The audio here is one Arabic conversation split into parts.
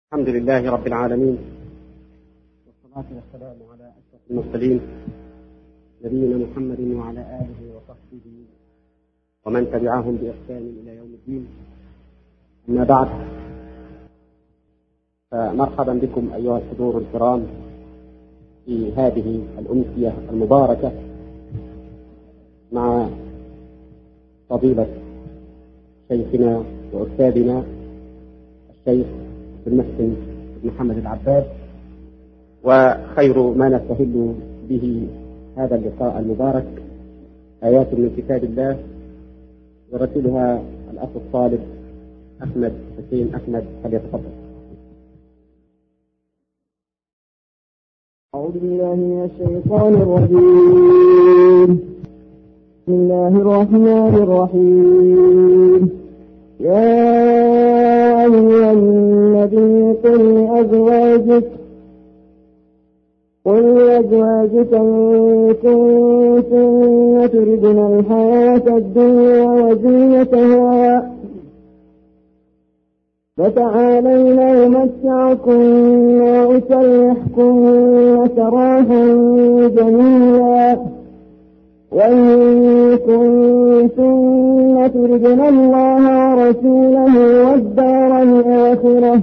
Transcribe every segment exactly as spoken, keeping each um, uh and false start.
الحمد لله رب العالمين، والصلاة والسلام على أشرف المرسلين نبينا محمد وعلى آله وصحبه ومن تبعهم بإحسان إلى يوم الدين. أما بعد، فمرحبا بكم أيها الحضور الكرام في هذه الأمسية المباركة مع فضيلة شيخنا وأستاذنا الشيخ بن محسن بن محمد العباد. وخير ما نستهل به هذا اللقاء المبارك آيات من كتاب الله يرتلها الأخ الطالب أحمد حسين أحمد، فليتفضل. أعوذ بالله من الشيطان الرجيم. بسم الله الرحمن الرحيم. يا أيها النبي قل لأزواجك قل لأزواجك إن كنتن تردن الحياة الدنيا وزينتها فتعالين أمتعكن وأسرحكن سراحا جميلا، وإن كنتن تردن الله ورسوله والدار الآخرة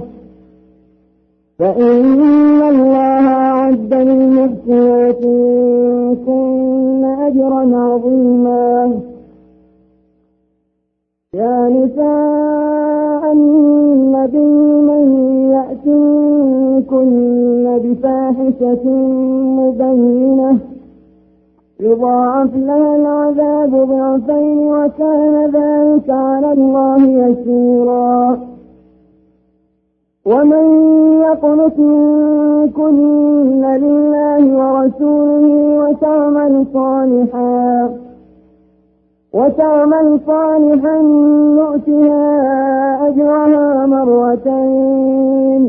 فإن الله أعد للمحسنات منكن أجرا عظيما. يا نساء النبي من يأت منكن بفاحشة مبينة يضاعف لها العذاب ضعفين وكان ذلك على الله يسيرا. ومن يقنت منكن لله ورسوله وتعمل صالحا وتعمل صالحا نؤتها أجرها مرتين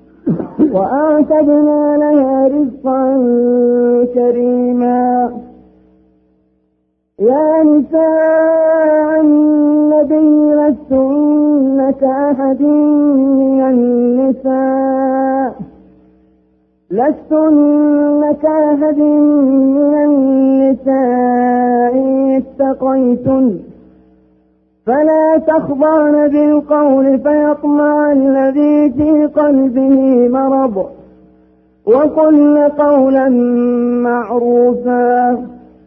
وأعتدنا لها رزقا كريما. يا نساء النبي لستن كأحد من النساء لستن كأحد من النساء اتقيتن فلا تخضعن بالقول فيطمع الذي في قلبه مرض وقلن قولا معروفا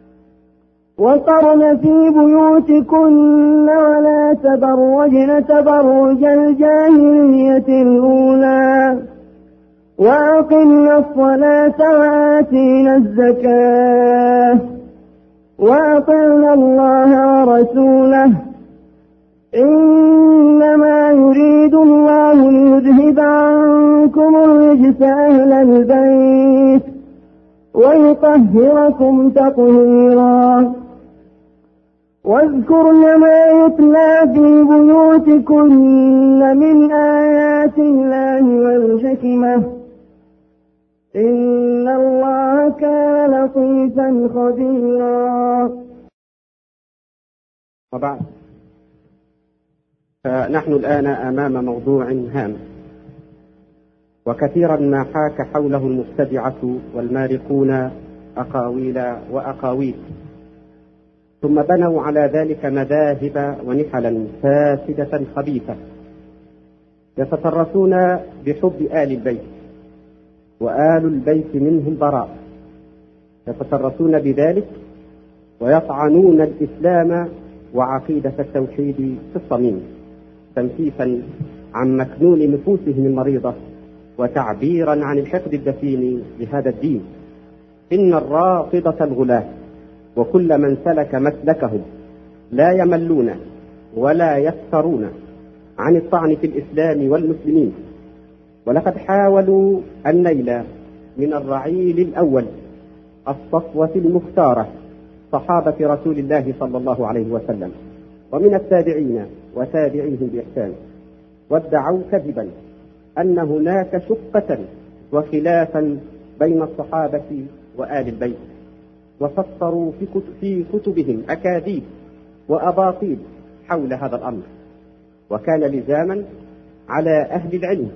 وقرن في بيوتكن ولا تبرجن تبرج الجاهلية الأولى وأقمنا الصلاة وآتينا الزكاة وأطعنا الله ورسوله إنما يريد الله ليذهب عنكم الرجس أهل البيت ويطهركم تطهيرا. واذكرن ما يتلى في بيوتكن من آيات الله والحكمة إن الله كان لطيفا خبيرا. وبعد، فنحن الآن أمام موضوع هام، وكثيرا ما حاك حوله المبتدعة والمارقون أقاويل وأقاويل، ثم بنوا على ذلك مذاهب ونحلا فاسدة خبيثة يتطرسون بحب آل البيت، وآل البيت منهم براء، يتطرسون بذلك ويطعنون الإسلام وعقيدة التوحيد في الصميم تنفيسا عن مكنون نفوسهم المريضة وتعبيرا عن الحقد الدفين لهذا الدين. إن الرافضة الغلاة وكل من سلك مسلكهم لا يملون ولا يفترون عن الطعن في الإسلام والمسلمين، ولقد حاولوا النيل من الرعيل الأول الصفوة المختارة صحابة رسول الله صلى الله عليه وسلم ومن التابعين وتابعيهم بإحسان، وادعوا كذبا أن هناك شقة وخلافا بين الصحابة وآل البيت، وفسروا في كتبهم أكاذيب وأباطيل حول هذا الأمر، وكان لزاما على أهل العلم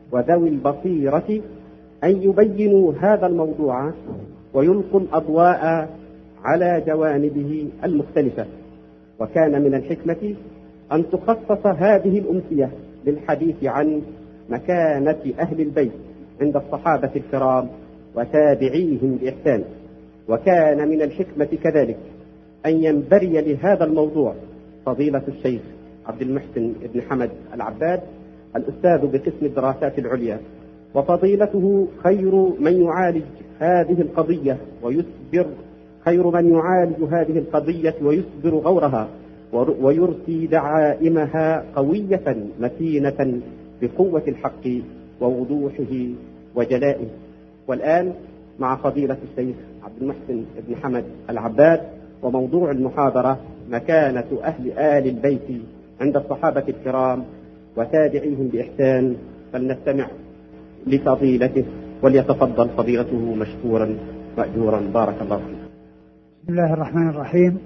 وذوي البصيرة أن يبينوا هذا الموضوع ويلقوا الأضواء على جوانبه المختلفة. وكان من الحكمة أن تخصص هذه الأمسية للحديث عن مكانة أهل البيت عند الصحابة الكرام وتابعيهم بإحسان. وكان من الحكمة كذلك أن ينبري لهذا الموضوع فضيلة الشيخ عبد المحسن بن حمد العباد الأستاذ بقسم الدراسات العليا، وفضيلته خير من يعالج هذه القضية ويصبر خير من يعالج هذه القضية ويصبر غورها ويرسي دعائمها قوية متينة بقوة الحق ووضوحه وجلائه. والآن مع فضيلة الشيخ عبد المحسن بن حمد العباد، وموضوع المحاضرة مكانة أهل آل البيت عند الصحابة الكرام وتابعيهم بإحسان. فلنستمع لفضيلته وليتفضل فضيلته مشكورا مأجورا. بارك الله فيك. بسم الله الرحمن الرحيم.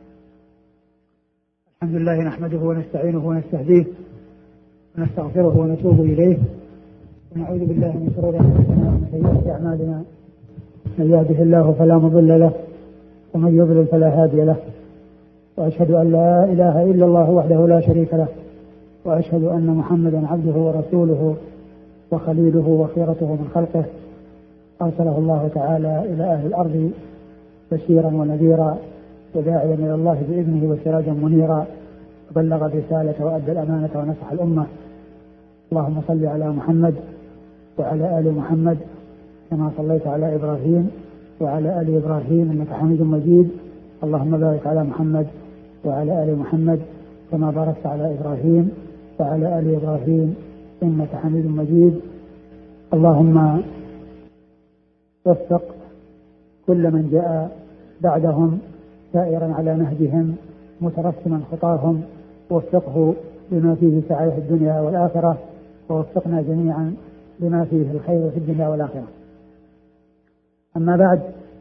الحمد لله نحمده ونستعينه ونستهديه ونستغفره ونتوب إليه ونعوذ بالله من شرور أنفسنا ومن سيئات أعمالنا. من يهده الله فلا مضل له ومن يضلل فلا هادي له، وأشهد أن لا إله إلا الله وحده لا شريك له، وأشهد أن محمدا عبده ورسوله وخليله وخيرته من خلقه، أرسله الله تعالى إلى أهل الأرض بشيرا ونذيرا وداعيا إلى الله بإذنه وسراجا منيرا، وبلغ الرسالة وأدى الأمانة ونصح الأمة. اللهم صل على محمد وعلى آل محمد كما صليت على إبراهيم وعلى آل إبراهيم إنك حميد مجيد. اللهم بارك على محمد وعلى آل محمد كما باركت على إبراهيم وعلى آل إبراهيم إنك حميد مجيد. اللهم وفق كل من جاء بعدهم سائرا على نهجهم مترسما خطاهم، ووفقه بما فيه سعادة الدنيا والآخرة، ووفقنا جميعا بما فيه الخير في الدنيا والآخرة. أما بعد،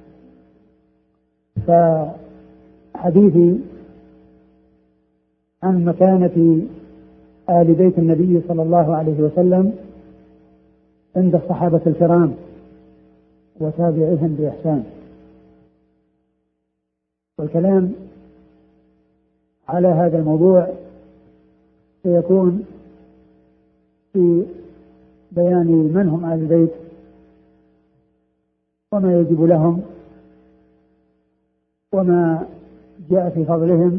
فحديثي عن مكانة آل بيت النبي صلى الله عليه وسلم عند الصحابة الكرام وتابعيهم بإحسان، والكلام على هذا الموضوع سيكون في بيان من هم آل البيت وما يجب لهم وما جاء في فضلهم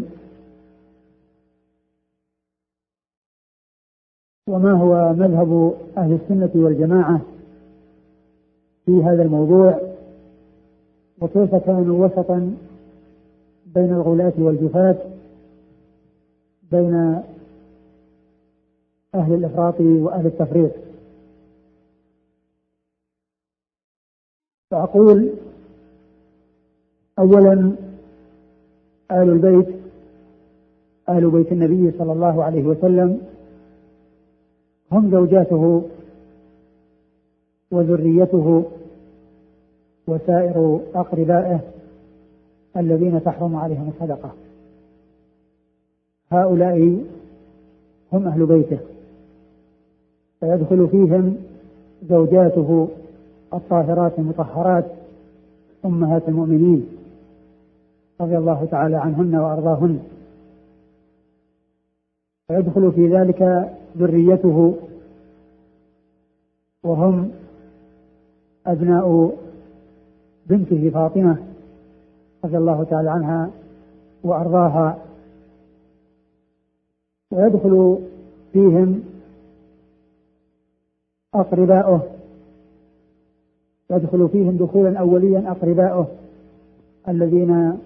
وما هو مذهب أهل السنة والجماعة في هذا الموضوع، وكيف كانوا وسطا بين الغلاة والجفاة، بين أهل الإفراط وأهل التفريط. فأقول أولا: آل البيت آل بيت النبي صلى الله عليه وسلم هم زوجاته وذريته وسائر أقربائه الذين تحرم عليهم الصدقة. هؤلاء هم أهل بيته، فيدخل فيهم زوجاته الطاهرات المطهرات أمهات المؤمنين رضي الله تعالى عنهن وأرضاهن، فيدخل في ذلك ذريته وهم أبناء بنته فاطمة رضي الله تعالى عنها وأرضاها، ويدخل فيهم أقرباؤه، يدخل فيهم دخولا أوليا أقرباؤه الذين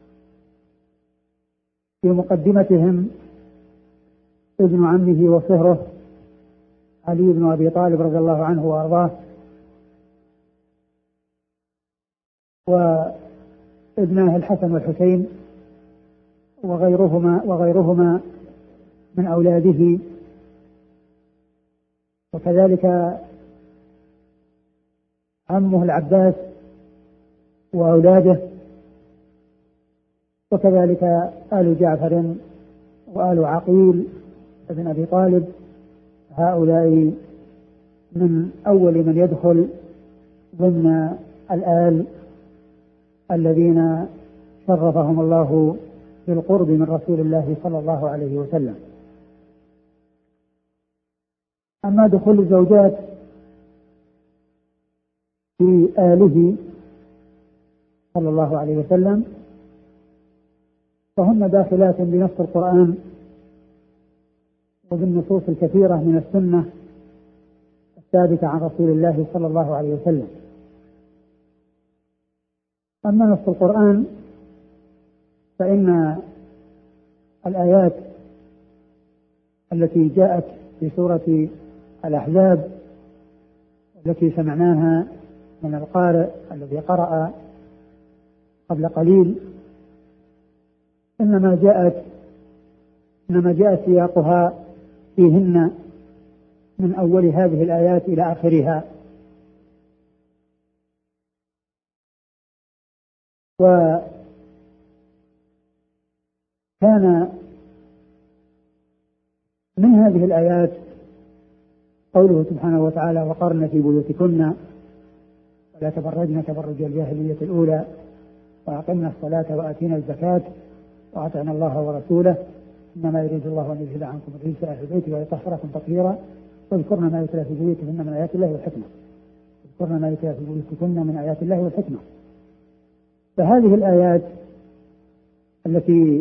في مقدمتهم ابن عمه وصهره علي بن أبي طالب رضي الله عنه وأرضاه، وابناه الحسن والحسين وغيرهما وغيرهما من أولاده، وكذلك عمه العباس وأولاده، وكذلك آل جعفر وآل عقيل ابن أبي طالب. هؤلاء من أول من يدخل ضمن الآل الذين شرفهم الله بالقرب من رسول الله صلى الله عليه وسلم. أما دخول الزوجات في آله صلى الله عليه وسلم فهن داخلات بنص القرآن وبالنصوص الكثيرة من السنة الثابتة عن رسول الله صلى الله عليه وسلم. أما نص القرآن فإن الآيات التي جاءت في سورة الأحزاب التي سمعناها من القارئ الذي قرأ قبل قليل إنما جاءت إنما جاء سياقها فيهن من أول هذه الآيات إلى آخرها. وكان من هذه الآيات قوله سبحانه وتعالى: وقرن في بيوتكن ولا تبرجن تبرج الجاهلية الأولى وأقمنا الصلاة وآتينا الزكاة وأطعنا الله ورسوله إنما يريد الله أن يذهب عنكم الرجس أهل البيت ويطهركم تطهيرا واذكرن ما يتلى في بيوتكن من آيات الله والحكمة اذكرن ما يتلى في بيوتكن من آيات الله والحكمة. فهذه الآيات التي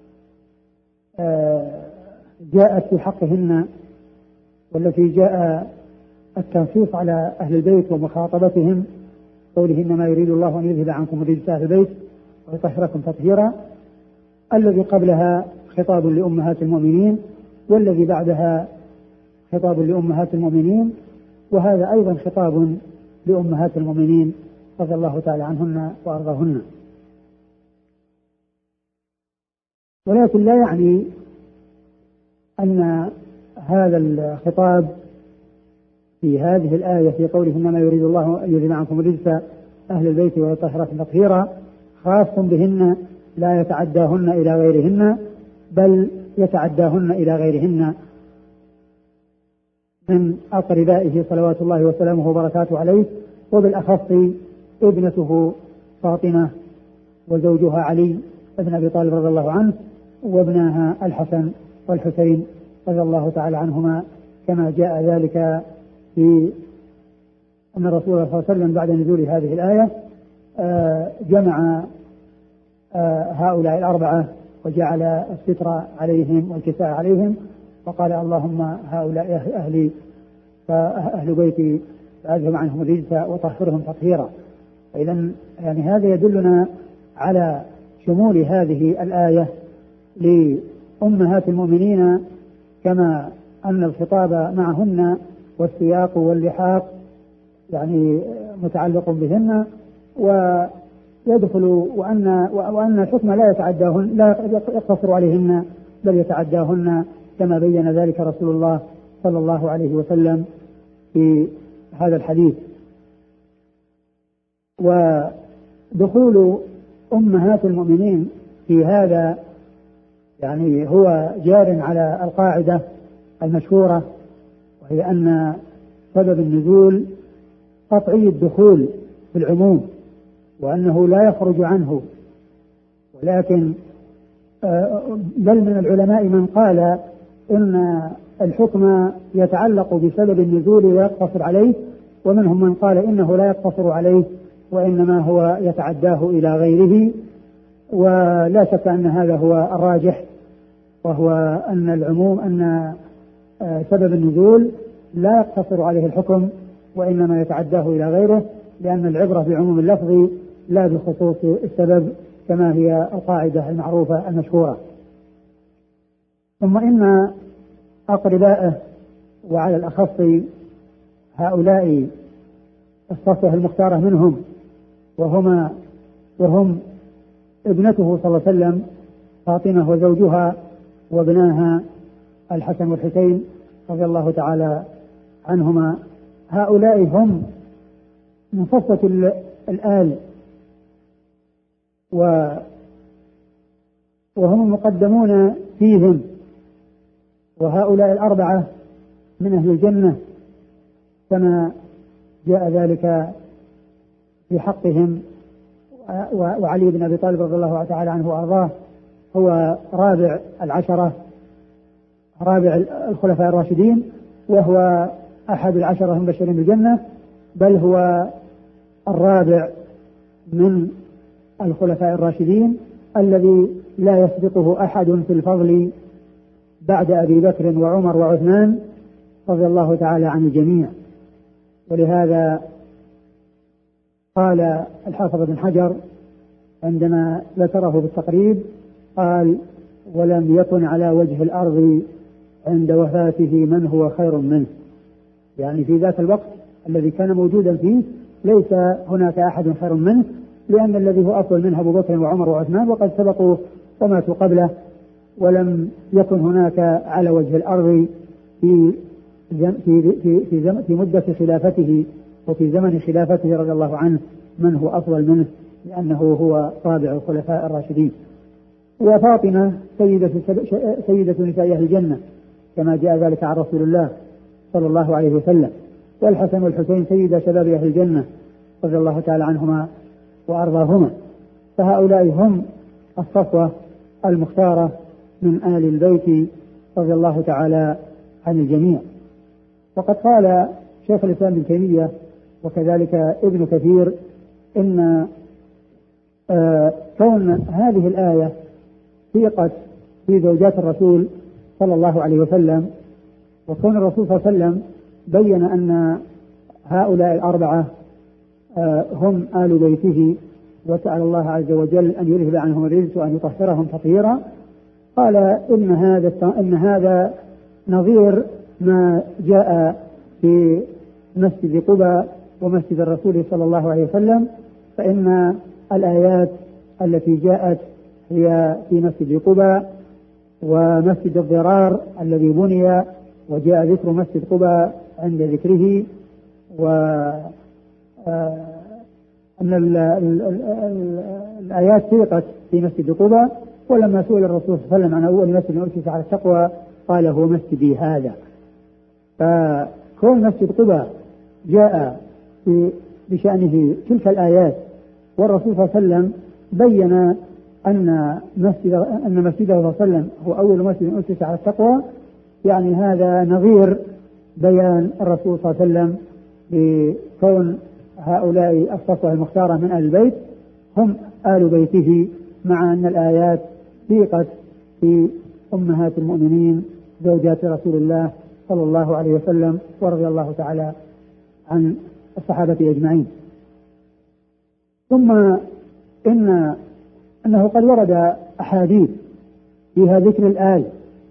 جاءت في حقهن والتي جاء التنصيص على أهل البيت ومخاطبتهم قوله إنما يريد الله أن يذهب عنكم الرجس أهل البيت ويطهركم تطهيرا، الذي قبلها خطاب لأمهات المؤمنين والذي بعدها خطاب لأمهات المؤمنين، وهذا أيضا خطاب لأمهات المؤمنين رضي الله تعالى عنهن وأرضاهن. ولكن لا يعني أن هذا الخطاب في هذه الآية في قوله إنما يريد الله أن يذهب عنكم الرجس أهل البيت ويطهركم تطهيرا خاص بهن لا يتعداهن إلى غيرهن، بل يتعداهن إلى غيرهن من أقربائه صلوات الله وسلامه وبركاته عليه، وبالأخص ابنته فاطمة وزوجها علي بن أبي طالب رضي الله عنه وابناها الحسن والحسين رضي الله تعالى عنهما، كما جاء ذلك في أن الرسول صلى الله عليه وسلم بعد نزول هذه الآية جمع هؤلاء الأربعة وجعل الستر عليهم والكساء عليهم وقال: اللهم هؤلاء أهلي فأهل بيتي فأذهب عنهم الرجس وطهرهم تطهيرا. إذن يعني هذا يدلنا على شمول هذه الآية لأمهات المؤمنين، كما أن الخطاب معهن والسياق واللحاق يعني متعلق بهن، ويدخل وأن وأن الحكم لا يتعداهن لا يقتصر عليهن بل يتعداهن، كما بين ذلك رسول الله صلى الله عليه وسلم في هذا الحديث. ودخول أمهات المؤمنين في هذا يعني هو جار على القاعدة المشهورة، وهي أن سبب النزول قطعي الدخول في العموم وأنه لا يخرج عنه، ولكن بل من العلماء من قال إن الحكم يتعلق بسبب النزول ويقتصر عليه، ومنهم من قال إنه لا يقتصر عليه وإنما هو يتعداه إلى غيره. ولا شك أن هذا هو الراجح، وهو أن العموم أن سبب النزول لا يقتصر عليه الحكم وإنما يتعداه إلى غيره، لأن العبرة بعموم اللفظ لا بخصوص السبب، كما هي القاعدة المعروفة المشهورة. ثم إن أقربائه وعلى الأخص هؤلاء الصفوة المختارة منهم وهما وهم ابنته صلى الله عليه وسلم فاطمة وزوجها وابناها الحسن والحسين رضي الله تعالى عنهما، هؤلاء هم من صفوة الآل وهم المقدمون فيهم، وهؤلاء الأربعة من أهل الجنة كما جاء ذلك في حقهم. وعلي بن أبي طالب رضي الله تعالى عنه وأرضاه هو رابع العشرة رابع الخلفاء الراشدين، وهو أحد العشرة المبشرين بالجنة، بل هو الرابع من الخلفاء الراشدين الذي لا يسبقه أحد في الفضل بعد أبي بكر وعمر وعثمان رضي الله تعالى عن الجميع. ولهذا قال الحافظ بن حجر عندما ذكره بالتقريب قال: ولم يكن على وجه الأرض عند وفاته من هو خير منه، يعني في ذات الوقت الذي كان موجودا فيه ليس هناك أحد خير منه، لأن الذي هو أفضل منه أبو بكر وعمر وعثمان وقد سبقوا وماتوا قبله، ولم يكن هناك على وجه الأرض في في في في, في مدة خلافته وفي زمن خلافته رضي الله عنه من هو أفضل منه، لأنه هو رابع الخلفاء الراشدين. وفاطمة سيدة سيدة نساء أهل الجنة كما جاء ذلك عن رسول الله صلى الله عليه وسلم. والحسن والحسين سيد شباب أهل الجنة رضي الله تعالى عنهما وأرضاهما. فهؤلاء هم الصفوة المختارة من آل البيت رضي الله تعالى عن الجميع. وقد قال شيخ الإسلام ابن تيمية وكذلك ابن كثير إن آه كون هذه الآية سيقت في زوجات الرسول صلى الله عليه وسلم، وكون الرسول صلى الله عليه وسلم بين أن هؤلاء الأربعة آه هم آل بيته، وسأل الله عز وجل أن يذهب عنهم الرجس وأن يطهرهم تطهيرا، قال إن هذا إن هذا نظير ما جاء في مسجد قباء ومسجد الرسول صلى الله عليه وسلم، فإن الآيات التي جاءت هي في مسجد قباء ومسجد الضرار الذي بني وجاء ذكر مسجد قباء عند ذكره، وأن الآيات سيقت في مسجد قباء. ولما سئل الرسول صلى الله عليه وسلم عن أول مسجد أسس على التقوى قال هو مسجدي هذا. فكون مسجد قباء جاء في بشأنه تلك الآيات، والرسول صلى الله عليه وسلم بين أن مسجد أن مسجده صلى الله عليه وسلم هو أول مسجد أسس على التقوى، يعني هذا نظير بيان الرسول صلى الله عليه وسلم بكون هؤلاء الصفوة المختارة من آل البيت هم آل بيته، مع أن الآيات سيقت في أمهات المؤمنين زوجات رسول الله صلى الله عليه وسلم ورضي الله تعالى عن الصحابة أجمعين. ثم إن أنه قد ورد أحاديث فيها ذكر الآل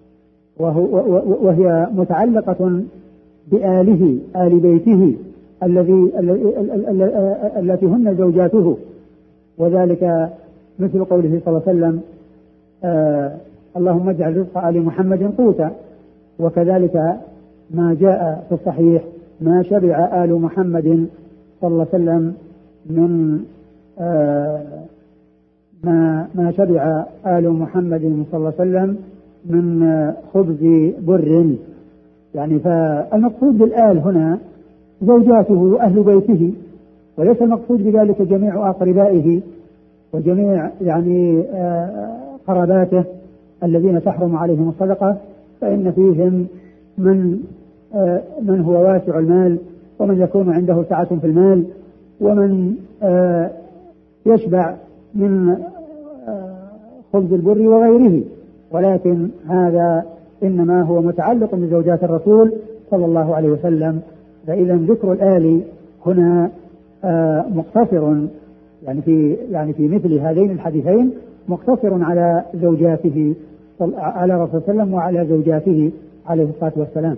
وهي متعلقة بآله آل بيته الذي التي هن زوجاته، وذلك مثل قوله صلى الله عليه وسلم آه اللهم اجعل رزق آل محمد قوتا، وكذلك ما جاء في الصحيح ما شبع آل محمد صلى الله عليه وسلم من آه ما ما شبع آل محمد صلى الله عليه وسلم من خبز بر. يعني فالمقصود بالآل هنا زوجاته وأهل بيته، وليس المقصود بذلك جميع أقربائه وجميع يعني قراباته الذين تحرم عليهم الصدقة، فإن فيهم من من هو واسع المال، ومن يكون عنده سعة في المال، ومن يشبع من خبز البر وغيره، ولكن هذا إنما هو متعلق بزوجات الرسول صلى الله عليه وسلم. فإذا ذكر الآل هنا مقتصر يعني في يعني في مثل هذين الحديثين مقتصر على زوجاته على رسول الله صلى الله عليه وسلم وعلى زوجاته عليه الصلاة والسلام.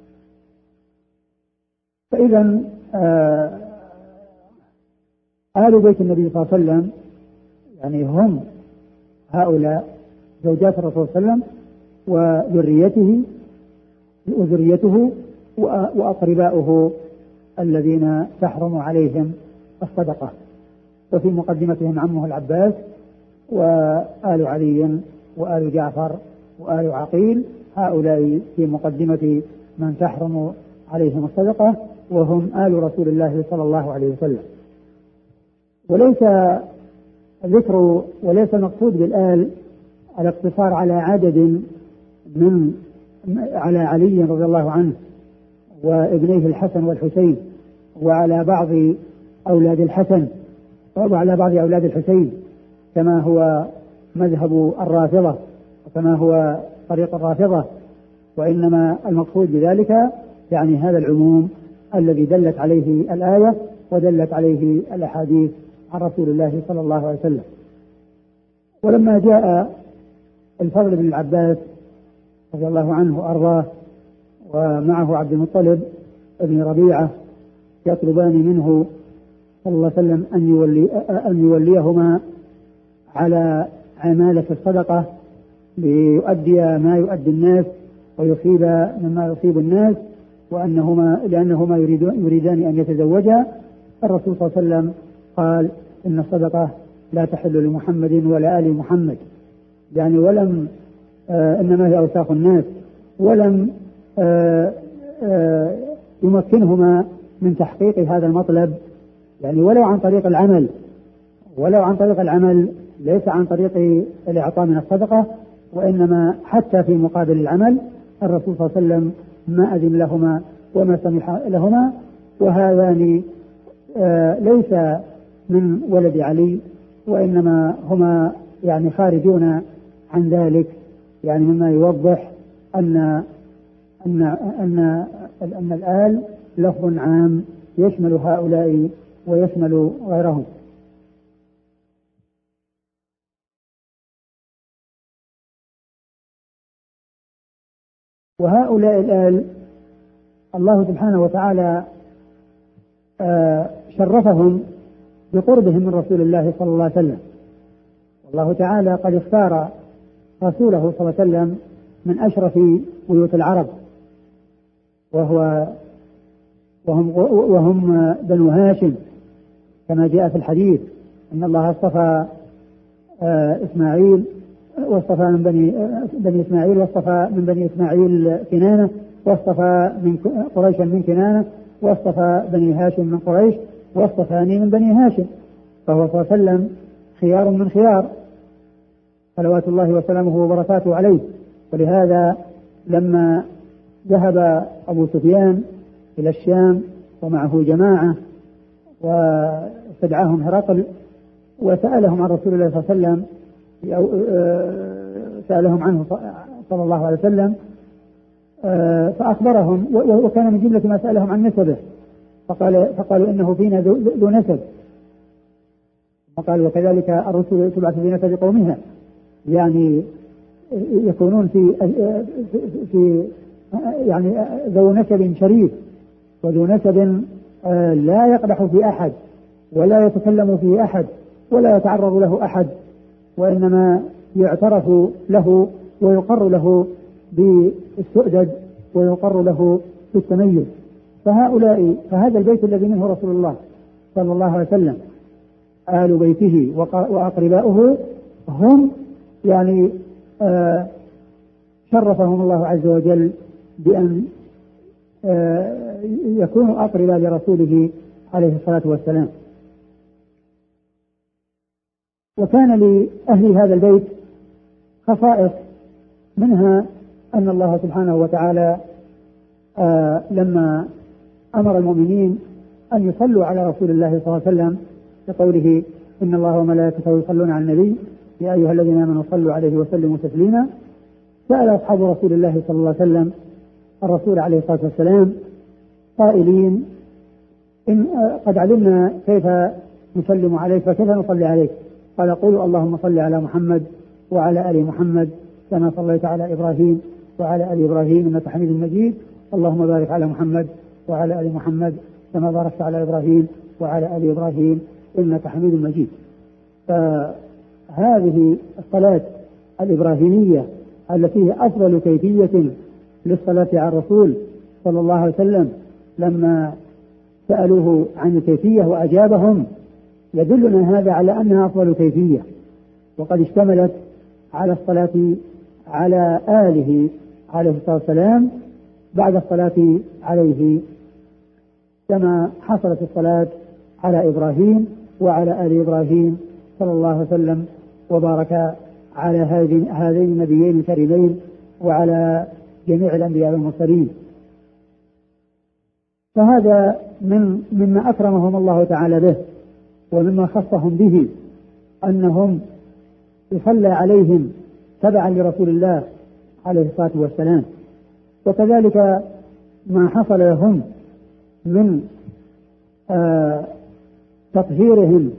فإذا آل بيت النبي صلى الله عليه وسلم يعني هم هؤلاء زوجات الرسول صلى الله عليه وسلم وذريته وذريته وأقرباؤه الذين تحرم عليهم الصدقة، وفي مقدمتهم عمه العباس وآل علي وآل جعفر وآل عقيل، هؤلاء في مقدمة من تحرم عليهم الصدقة. وهم آل رسول الله صلى الله عليه وسلم. وليس ذكر وليس المقصود بالآل الاقتصار على عدد من على علي رضي الله عنه وابنيه الحسن والحسين وعلى بعض أولاد الحسن وعلى بعض أولاد الحسين كما هو مذهب الرافضة وكما هو طريق الرافضة، وإنما المقصود بذلك يعني هذا العموم الذي دلت عليه الآية ودلت عليه الأحاديث عن رسول الله صلى الله عليه وسلم. ولما جاء الفضل بن العباس رضي الله عنه وأرضاه ومعه عبد المطلب ابن ربيعة يطلبان منه صلى الله عليه وسلم أن يولي أن يوليهما على عمالة الصدقة ليؤدي ما يؤدي الناس ويصيب مما يصيب الناس، وأنهما لأنهما يريدان, يريدان أن يتزوجا. الرسول صلى الله عليه وسلم قال إن الصدقة لا تحل لمحمد ولا آل محمد، يعني ولم آه إنما هي أوساخ الناس، ولم آه آه يمكنهما من تحقيق هذا المطلب، يعني ولو عن طريق العمل ولو عن طريق العمل ليس عن طريق الإعطاء من الصدقة، وإنما حتى في مقابل العمل الرسول صلى الله عليه وسلم ما أذن لهما وما سمح لهما. وهذان آه ليس من ولد علي، وإنما هما يعني خارجون عن ذلك، يعني مما يوضح أن أن أن أن الآل لفظ عام يشمل هؤلاء ويشمل غيرهم. وهؤلاء الآل الله سبحانه وتعالى شرفهم بقربهم من رسول الله صلى الله عليه وسلم، والله تعالى قد اختار رسوله صلى الله عليه وسلم من أشرف بيوت العرب، وهو وهم, وهم بنو هاشم، كما جاء في الحديث أن الله اصطفى إسماعيل واصطفى من بني, بني إسماعيل واصطفى من بني إسماعيل كنانة، واصطفى من قريش من كنانة، واصطفى بني هاشم من قريش، واصطفاني من بني هاشم، فهو صلى الله عليه وسلم خيار من خيار صلوات الله وسلامه وبركاته عليه. ولهذا لما ذهب أبو سفيان إلى الشام ومعه جماعة واستدعاهم هرقل وسألهم عن رسول الله صلى الله عليه وسلم، سألهم عنه صلى الله عليه وسلم فأخبرهم، وكان من جملة ما سألهم عن نسبه، فقال فقالوا إنه فينا ذو نسب، فقال وكذلك الرسل تبعث في نسب قومها، يعني يكونون في في يعني ذو نسب شريف وذو نسب لا يقدح في أحد ولا يتكلم فيه أحد ولا يتعرض له أحد، وإنما يعترف له ويقر له بالسؤدد ويقر له بالتميز. فهؤلاء فهذا البيت الذي منه رسول الله صلى الله عليه وسلم آل بيته وأقرباؤه هم يعني آه شرفهم الله عز وجل بأن آه يكونوا أقربا لرسوله عليه الصلاة والسلام. وكان لأهل هذا البيت خصائص، منها أن الله سبحانه وتعالى آه لما أمر المؤمنين أن يصلوا على رسول الله صلى الله عليه وسلم بقوله إن الله وملائكته يصلون على النبي يا أيها الذين آمنوا صلوا عليه وسلموا تسليما، سأل أصحاب رسول الله صلى الله عليه وسلم الرسول عليه الصلاة والسلام قائلين إن قد علمنا كيف نسلم عليك فكيف نصلي عليك؟ قال قولوا اللهم صل على محمد وعلى آل محمد كما صليت على إبراهيم وعلى آل إبراهيم إنك حميد مجيد، اللهم بارك على محمد وعلى آل محمد كما باركت على إبراهيم وعلى آل إبراهيم إنك حميد مجيد. فهذه الصلاة الإبراهيمية التي هي أفضل كيفية للصلاة على الرسول صلى الله عليه وسلم، لما سألوه عن الكيفية وأجابهم يدلنا هذا على أنها أفضل كيفية، وقد اشتملت على الصلاة على آله عليه الصلاة والسلام بعد الصلاة عليه كما حصلت الصلاة على إبراهيم وعلى آل إبراهيم صلى الله عليه وسلم وبارك على هذين النبيين الكريمين وعلى جميع الأنبياء والمرسلين. فهذا من مما أكرمهم الله تعالى به ومما خصهم به أنهم يصلى عليهم تبعا لرسول الله عليه الصلاة والسلام. وكذلك ما حصل لهم من آه تطهيرهم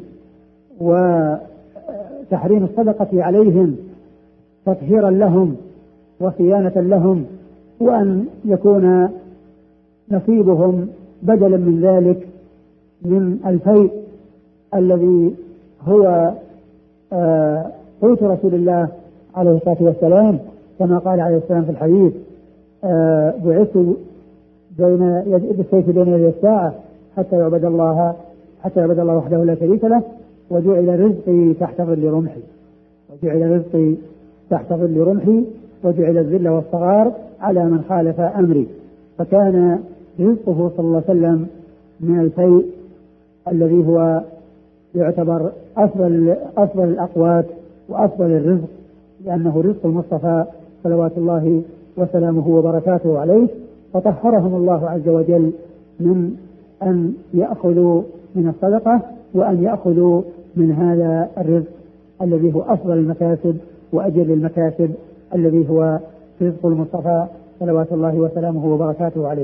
وتحريم الصدقة عليهم تطهيرا لهم وصيانة لهم، وأن يكون نصيبهم بدلا من ذلك من الفيء الذي هو قوت آه رسول الله عليه الصلاة والسلام، كما قال عليه السلام في الحديث: آه بعثت بين يد بالسيف بين يدي الساعة حتى يعبد الله حتى يعبد الله وحده لا شريك له، وجعل رزقي تحت ظل رمحي وجعل رزقي تحت ظل رمحي وجعل الذل والصغار على من خالف أمري. فكان رزقه صلى الله عليه وسلم من الفيء الذي هو يعتبر أفضل أفضل الأقوات وأفضل الرزق، لأنه رزق المصطفى صلوات الله وسلامه وبركاته عليه. فطهرهم الله عز وجل من أن يأخذوا من الصدقة وأن يأخذوا من هذا الرزق الذي هو أفضل المكاسب وأجل المكاسب، الذي هو رزق المصطفى صلوات الله وسلامه وبركاته عليه.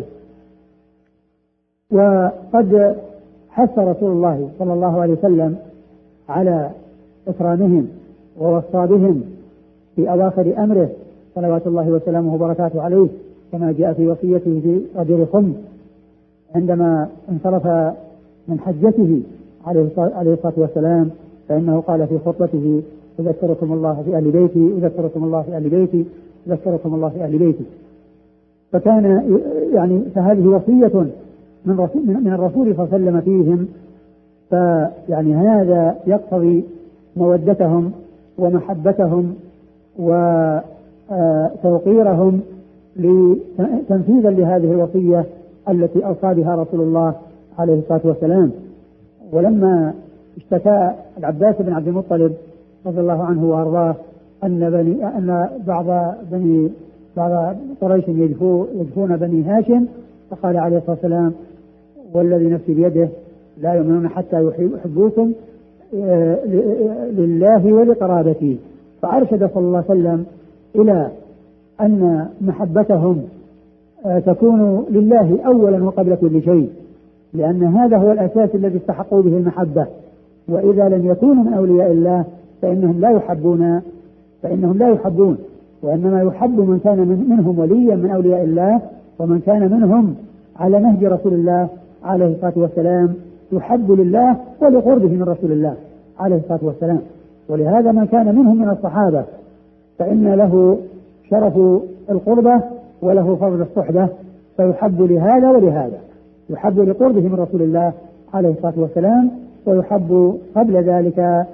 وقد حث رسول الله صلى الله عليه وسلم على إكرامهم ووصى بهم في أواخر أمره صلوات الله وسلامه وبركاته عليه، كما جاء في وصيته في رجل خمس عندما انصرف من حجته عليه الصلاة والسلام، فإنه قال في خطبته: أذكركم الله في أهل بيتي أذكركم الله في أهل بيتي أذكركم الله في أهل بيتي. فكان يعني فهذه وصية من رسول من الرسول صلى الله عليه وسلم فيهم، فيعني هذا يقتضي مودتهم ومحبتهم وتوقيرهم تنفيذا لهذه الوصية التي أوصى بها رسول الله عليه الصلاة والسلام. ولما اشتكى العباس بن عبد المطلب رضي الله عنه وأرضاه أن بني أن بعض بني بعض قريش يجفون بني هاشم، فقال عليه الصلاة والسلام: والذي نفسي بيده لا يؤمنون حتى يحبوكم لله ولقرابته. فأرشد صلى الله عليه وسلم إلى أن محبتهم تكون لله أولا وقبل كل شيء، لأن هذا هو الأساس الذي استحقوا به المحبة. وإذا لم يكونوا من أولياء الله فإنهم لا يحبون فإنهم لا يحبون وإنما يحب من كان من منهم وليا من أولياء الله، ومن كان منهم على نهج رسول الله عليه الصلاة والسلام يحب لله ولقربه من رسول الله عليه الصلاة والسلام. ولهذا من كان منهم من الصحابة فإن له شرف القربة وله فضل الصحبة، فيحب لهذا ولهذا، يحب لقربه من رسول الله عليه الصلاة والسلام، ويحب قبل ذلك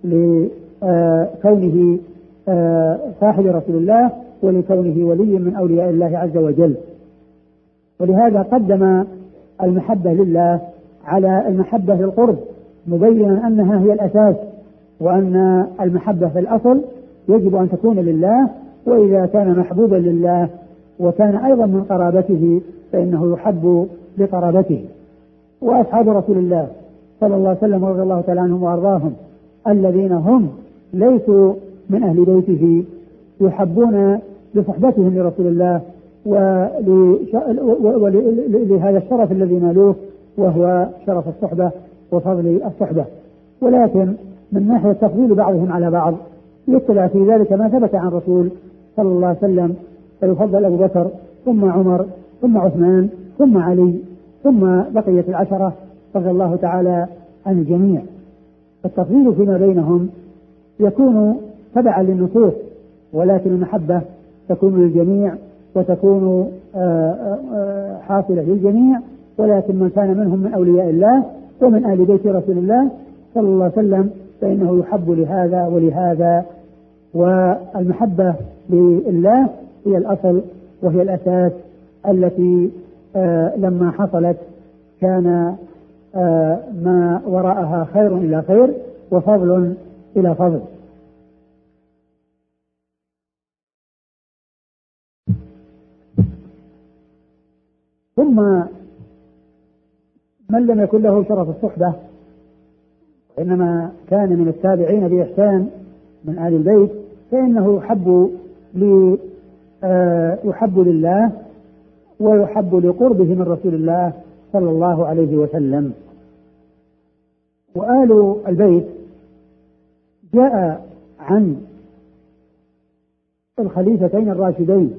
لكونه صاحب رسول الله ولكونه ولي من أولياء الله عز وجل. ولهذا قدم المحبة لله على المحبة للقرب، مبينا أنها هي الأساس، وأن المحبة في الأصل يجب أن تكون لله، وإذا كان محبوبا لله وكان أيضا من قرابته فإنه يحب لقرابته. وأصحاب رسول الله صلى الله عليه وسلم رضي الله تعالى عنهم وأرضاهم الذين هم ليسوا من أهل بيته يحبون لصحبتهم لرسول الله ولهذا الشرف الذي نالوه وهو شرف الصحبة وفضل الصحبة. ولكن من ناحية تفضيل بعضهم على بعض يطلع في ذلك ما ثبت عن رسول صلى الله عليه وسلم، فيفضل أبو بكر ثم عمر ثم عثمان ثم علي ثم بقية العشرة رضي الله تعالى عن الجميع. التفضيل فيما بينهم يكون تبعا للنصوص، ولكن المحبة تكون للجميع وتكون حاصلة للجميع، ولكن من كان منهم من أولياء الله ومن آل بيت رسول الله صلى الله عليه وسلم فإنه يحب لهذا ولهذا. والمحبة لله هي الأصل وهي الأساس التي لما حصلت كان ما وراءها خير إلى خير وفضل إلى فضل. ثم من لم يكن له شرف الصحبة وإنما كان من التابعين بإحسان من آل البيت فإنه يحب لي يحب لله ويحب لقربه من رسول الله صلى الله عليه وسلم. وآل البيت جاء عن الخليفتين الراشدين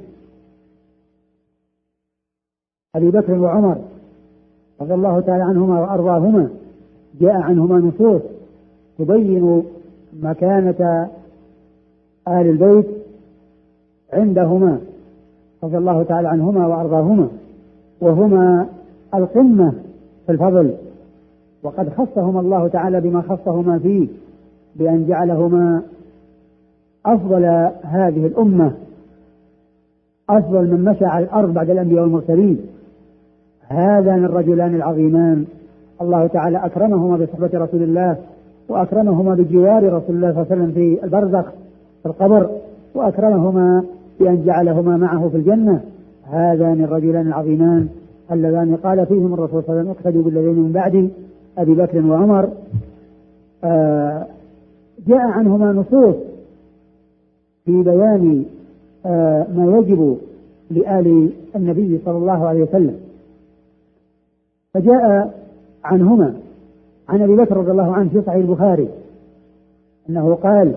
أبي بكر وعمر رضي الله تعالى عنهما وأرضاهما، جاء عنهما نصوص تبين مكانة آل البيت عندهما رضي الله تعالى عنهما وأرضاهما، وهما القمة في الفضل، وقد خصهما الله تعالى بما خصهما فيه بأن جعلهما أفضل هذه الأمة، أفضل من مشى على الأرض بعد الأنبياء والمرسلين. هذان الرجلان العظيمان الله تعالى أكرمهما بصحبة رسول الله، وأكرمهما بجوار رسول الله صلى الله عليه وسلم في البرزخ في القبر، وأكرمهما بأن جعلهما معه في الجنة. هذان الرجلان العظيمان اللذان قال فيهم الرسول صلى الله عليه وسلم اقتدوا بالذين من بعد أبي بكر وعمر. آه جاء عنهما نصوص في بيان آه ما يجب لآل النبي صلى الله عليه وسلم. فجاء عنهما عن أبي بكر رضي الله عنه في صحيح البخاري أنه قال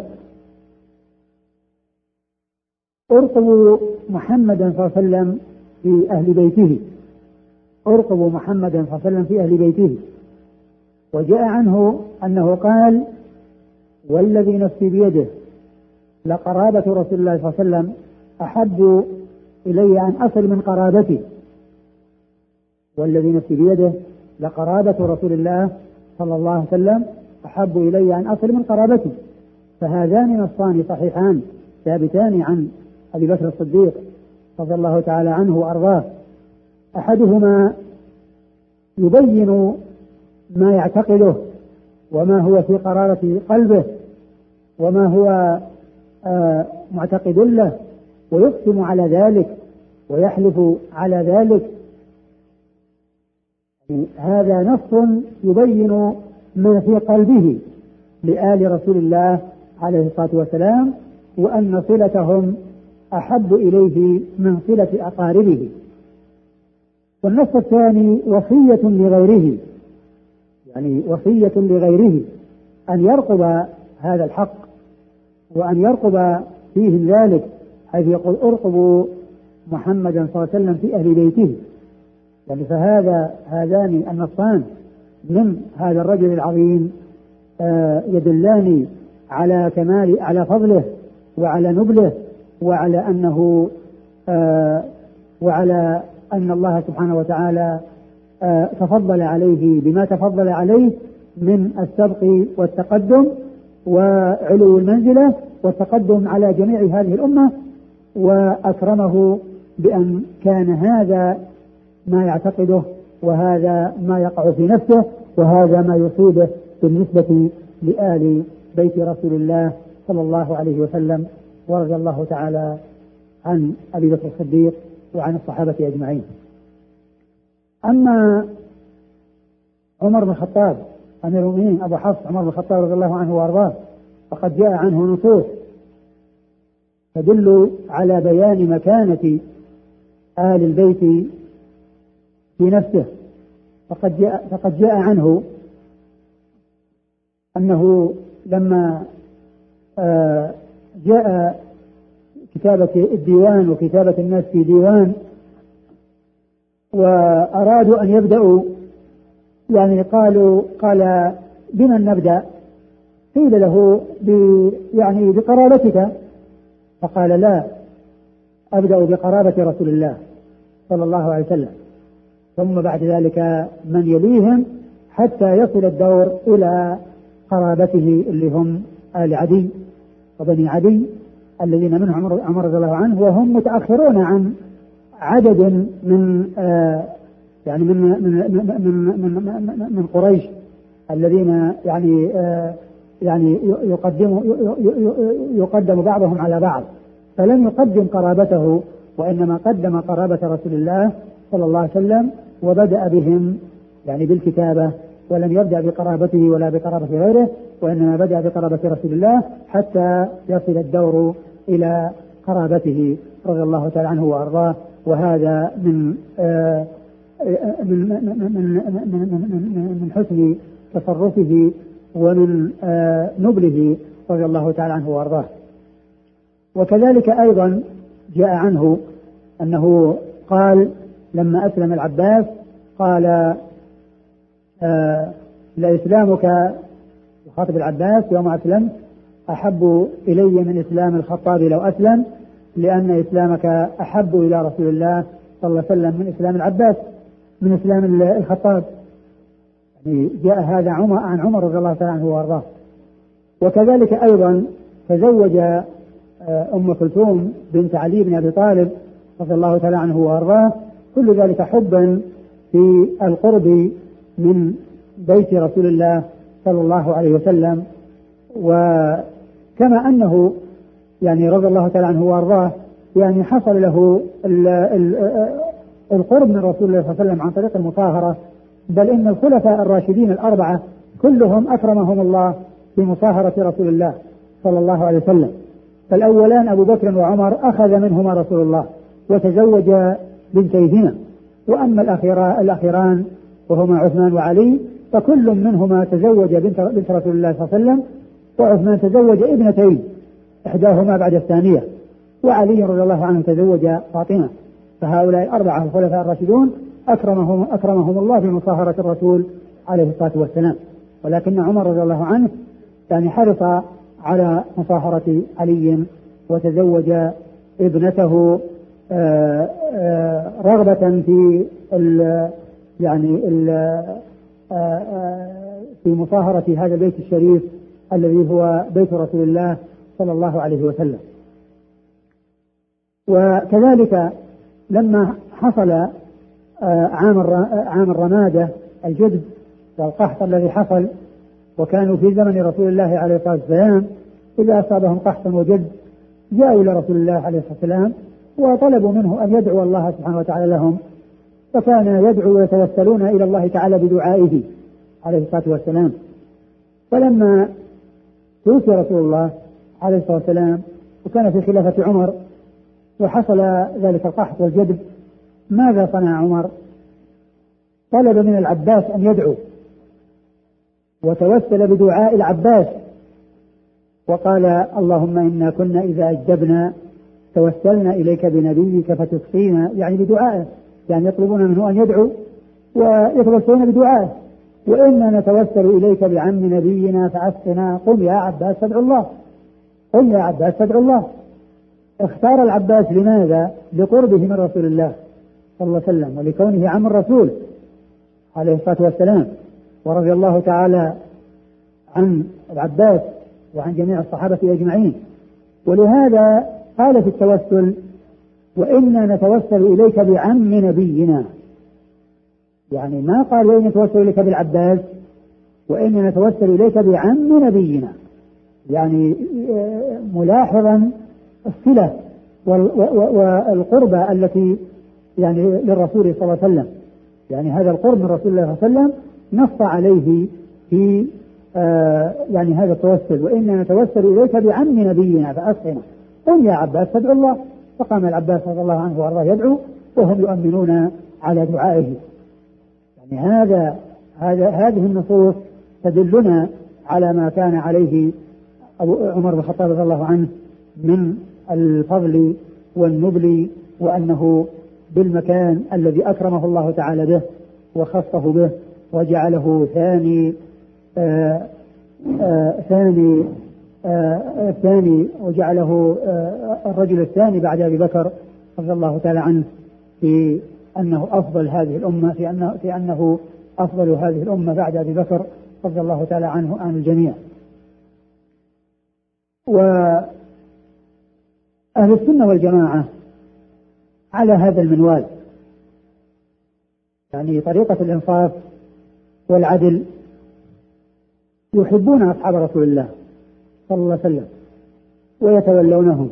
ارقبوا محمدا صلى الله عليه وسلم في أهل بيته، ارقبوا محمدا صلى الله عليه وسلم في أهل بيته. وجاء عنه أنه قال والذي نفسي بيده لقرابة رسول الله صلى الله عليه وسلم أحب إلي أن أصل من قرابتي، والذي نفسي بيده لقرابة رسول الله صلى الله عليه وسلم أحب إلي أن أصل من قرابتي. فهذان نصان صحيحان ثابتان عن أبي بكر الصديق رضي الله تعالى عنه وأرضاه، أحدهما يبين ما يعتقده وما هو في قرارة قلبه وما هو آه معتقد له، ويقسم على ذلك ويحلف على ذلك. هذا نص يبين ما في قلبه لآل رسول الله عليه الصلاة والسلام، وأن صلتهم أحب إليه من صلة أقاربه. والنص الثاني وصية لغيره، يعني وصية لغيره أن يرقب هذا الحق وأن يرقب فيهم ذلك، حيث يقول ارقبوا محمدا صلى الله عليه وسلم في أهل بيته. يعني فهذا هذان النصان من هذا الرجل العظيم يدلان على كمال على فضله وعلى نبله وعلى أنه وعلى أن الله سبحانه وتعالى تفضل عليه بما تفضل عليه من السبق والتقدم وعلو المنزلة والتقدم على جميع هذه الأمة، وأكرمه بأن كان هذا ما يعتقده وهذا ما يقع في نفسه وهذا ما يصيبه بالنسبة لآل بيت رسول الله صلى الله عليه وسلم، ورضي الله تعالى عن أبي بكر الصديق وعن الصحابة أجمعين. أما عمر بن الخطاب أمير المؤمنين أبو حفص عمر بن الخطاب رضي الله عنه وأرضاه، فقد جاء عنه نصوص تدل على بيان مكانة آل البيت في نفسه. فقد جاء, فقد جاء عنه أنه لما جاء كتابة الديوان وكتابة الناس في ديوان وأرادوا أن يبدأوا، يعني قالوا قال بمن نبدأ؟ قيل له يعني بقرابتك، فقال لا، أبدأ بقرابة رسول الله صلى الله عليه وسلم، ثم بعد ذلك من يليهم حتى يصل الدور إلى قرابته اللي هم آل عدي وبني عدي الذين منهم عمر رضي الله عنه، وهم متأخرون عن عدد من آه يعني من من من من من, من قريش الذين يعني آه يعني يقدم يقدم بعضهم على بعض، فلم يقدم قرابته وإنما قدم قرابة رسول الله صلى الله عليه وسلم، وبدأ بهم يعني بالكتابة، ولم يبدأ بقرابته ولا بقرابة غيره، وإنما بدأ بقرابة رسول الله حتى يصل الدور إلى قرابته رضي الله تعالى عنه وأرضاه. وهذا من آه من من من من من حسن تصرفه ومن آه نبله رضي الله تعالى عنه وأرضاه. وكذلك أيضا جاء عنه أنه قال لما أسلم العباس قال آه لإسلامك، يخاطب العباس يوم أسلمت، أحب إلي من إسلام الخطاب لو أسلم، لأن إسلامك أحب إلى رسول الله صلى الله عليه وسلم من إسلام العباس من إسلام الخطاب. يعني جاء هذا عمر عن عمر رضي الله تعالى عنه وارضاه. وكذلك أيضا تزوج أم كلثوم بنت علي بن أبي طالب رضي الله تعالى عنه وارضاه، كل ذلك حبا في القرب من بيت رسول الله صلى الله عليه وسلم. وكما أنه يعني رضي الله تعالى عنه وارضاه يعني حصل له ال ال القرب من رسول الله صلى الله عليه وسلم عن طريق المصاهرة، بل إن الخلفاء الراشدين الأربعة كلهم أكرمهم الله بمصاهرة رسول الله صلى الله عليه وسلم. فالأولان أبو بكر وعمر أخذ منهما رسول الله وتزوج بنتيهما، وأما الأخيران وهما عثمان وعلي فكل منهما تزوج بنت, بنت رسول الله صلى الله عليه وسلم، وعثمان تزوج ابنتين إحداهما بعد الثانية، وعلي رضي الله عنه تزوج فاطمة. فهؤلاء الأربعة الخلفاء الراشدون أكرمهم, أكرمهم الله بمصاهرة الرسول عليه الصلاة والسلام. ولكن عمر رضي الله عنه يعني حرص على مصاهرة علي وتزوج ابنته آآ آآ رغبة في ال يعني ال في مصاهرة هذا البيت الشريف الذي هو بيت رسول الله صلى الله عليه وسلم. وكذلك لما حصل عام عام الرمادة الجدب والقحط الذي حصل، وكانوا في زمن رسول الله عليه الصلاة والسلام إذا أصابهم قحط وجد جاءوا إلى رسول الله عليه الصلاة والسلام وطلبوا منه أن يدعو الله سبحانه وتعالى لهم، فكان يدعو ويتوسلون إلى الله تعالى بدعائه عليه الصلاة والسلام. فلما توفي رسول الله عليه الصلاة والسلام وكان في خلافة عمر وحصل ذلك القحط والجدب، ماذا صنع عمر؟ طلب من العباس أن يدعو وتوسل بدعاء العباس وقال اللهم إنا كنا إذا أجدبنا توسلنا إليك بنبيك فتسقينا، يعني بدعائه، يعني يطلبون منه أن يدعو ويتوسلون بدعائه. وإنا نتوسل إليك بعم نبينا فأسقنا، قم يا عباس فادعو الله، قم يا عباس فادعو الله. اختار العباس لماذا؟ لقربه من رسول الله صلى الله عليه وسلم ولكونه عم الرسول عليه الصلاة والسلام. ورضي الله تعالى عن العباس وعن جميع الصحابة أجمعين. ولهذا قال في التوسل وإنا نتوسل إليك بعم نبينا، يعني ما قال وإنا نتوسل إليك بالعباس، وإنا نتوسل إليك بعم نبينا، يعني ملاحظا الصلة والقربة التي يعني للرسول صلى الله عليه وسلم، يعني هذا القرب من رسول الله صلى الله عليه وسلم نص عليه في آه يعني هذا التوسل، وإنا نتوسل إليك بعم نبينا فأسقنا، قم يا عباس فادعو الله. فقام العباس رضي الله عنه وارضاه يدعو وهم يؤمنون على دعائه. يعني هذا هذا هذه النصوص تدلنا على ما كان عليه أبو عمر بن الخطاب رضي الله عنه من الفضل والنبل، وأنه بالمكان الذي أكرمه الله تعالى به وخصه به وجعله ثاني آآ آآ ثاني آآ ثاني وجعله الرجل الثاني بعد أبي بكر رضي الله تعالى عنه في أنه أفضل هذه الأمة، في أنه, في أنه أفضل هذه الأمة بعد أبي بكر رضي الله تعالى عنه عن الجميع. وأهل السنة والجماعة على هذا المنوال، يعني طريقة الإنصاف والعدل، يحبون أصحاب رسول الله صلى الله عليه وسلم ويتولونهم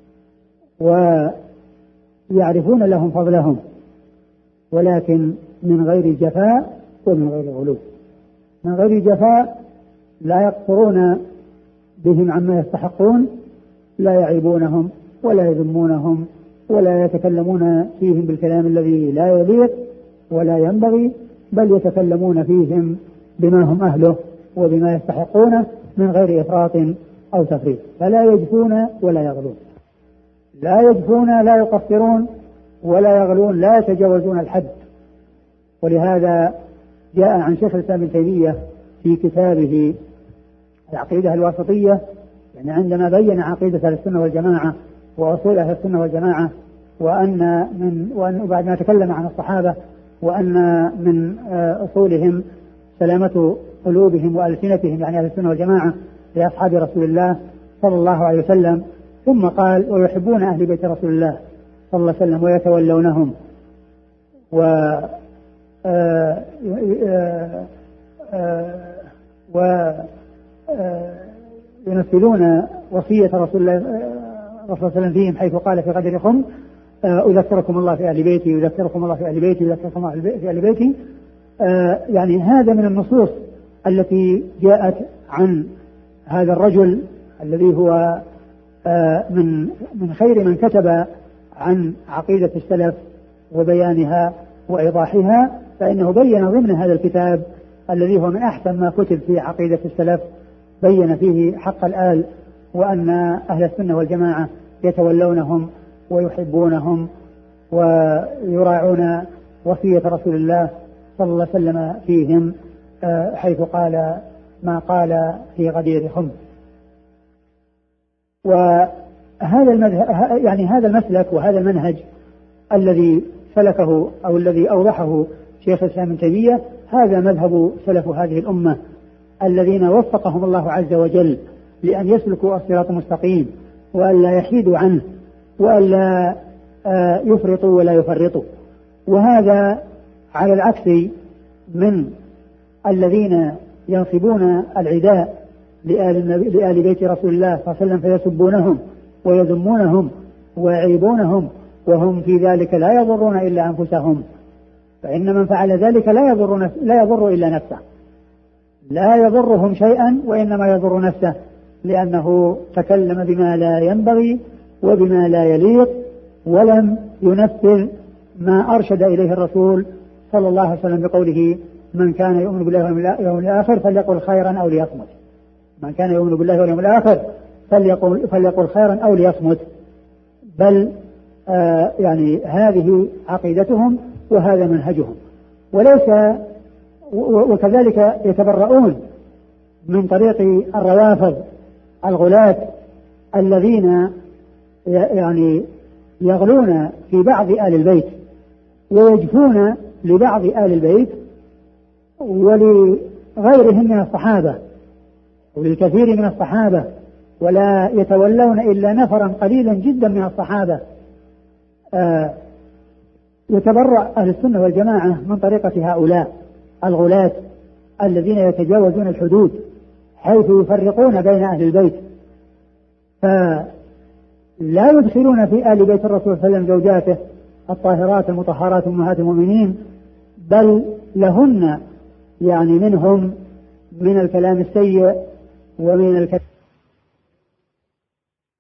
ويعرفون لهم فضلهم، ولكن من غير جفاء ومن غير غلو. من غير جفاء، لا يقصرون بهم عما يستحقون، لا يعيبونهم ولا يذمونهم ولا يتكلمون فيهم بالكلام الذي لا يليق ولا ينبغي، بل يتكلمون فيهم بما هم أهله وبما يستحقونه من غير إفراط أو تفريط. فلا يجفون ولا يغلون، لا يجفون لا يقصرون ولا يغلون، لا يتجاوزون الحد. ولهذا جاء عن شيخ الإسلام ابن تيمية في كتابه العقيدة الواسطية، يعني عندما بين عقيدة أهل السنة والجماعة وأصول أهل السنة والجماعة، وأن من وأن بعد ما تكلم عن الصحابة وأن من أصولهم سلامة قلوبهم وألسنتهم، يعني أهل السنة والجماعة لأصحاب رسول الله صلى الله عليه وسلم، ثم قال: ويحبون أهل بيت رسول الله صلى الله عليه وسلم ويتولونهم و وينفذون وصية رسول الله صلى الله عليه وسلم فيهم، حيث قال في غدر خم: أذكركم الله في أهل بيتي، يذكركم الله في أهل بيتي، يذكركم الله في أهل بيتي. يعني هذا من النصوص التي جاءت عن هذا الرجل الذي هو من من خير من كتب عن عقيدة السلف وبيانها وإيضاحها، فإنه بين ضمن هذا الكتاب الذي هو من أحسن ما كتب في عقيدة السلف، بين فيه حق الآل، وأن أهل السنة والجماعة يتولونهم ويحبونهم ويراعون وصية رسول الله صلى الله عليه وسلم فيهم، حيث قال ما قال في غدير خم. وهذا المذهب، يعني هذا المسلك وهذا المنهج الذي سلكه أو الذي أوضحه شيخ الإسلام ابن تيمية، هذا مذهب سلف هذه الأمة الذين وفقهم الله عز وجل لأن يسلكوا الصراط المستقيم وأن لا يحيدوا عنه وأن لا يفرطوا ولا يفرطوا. وهذا على العكس من الذين ينصبون العداء لآل, لآل بيت رسول الله صلى الله عليه وسلم فيسبونهم ويذمونهم ويعيبونهم، وهم في ذلك لا يضرون إلا أنفسهم، فإن من فعل ذلك لا يضر, لا يضر إلا نفسه، لا يضرهم شيئا وإنما يضر نفسه، لأنه تكلم بما لا ينبغي وبما لا يليق، ولم ينفذ ما أرشد إليه الرسول صلى الله عليه وسلم بقوله: من كان يؤمن بالله واليوم الآخر فليقل خيرا أو ليصمت. من كان يؤمن بالله واليوم الآخر فليقل, فليقل خيرا أو ليصمت. بل آه يعني هذه عقيدتهم وهذا منهجهم، وليس وكذلك يتبرؤون من طريق الروافض الغلاة الذين يعني يغلون في بعض آل البيت ويجفون لبعض آل البيت ولغيرهم من الصحابة وللكثير من الصحابة، ولا يتولون إلا نفرا قليلا جدا من الصحابة. آه يتبرأ أهل السنة والجماعة من طريقة هؤلاء الغلاة الذين يتجاوزون الحدود حيث يفرقون بين أهل البيت، فلا يدخلون في آل بيت الرسول صلى الله عليه وسلم زوجاته الطاهرات المطهرات أمهات المؤمنين، بل لهن يعني منهم من الكلام السيء ومن الكلام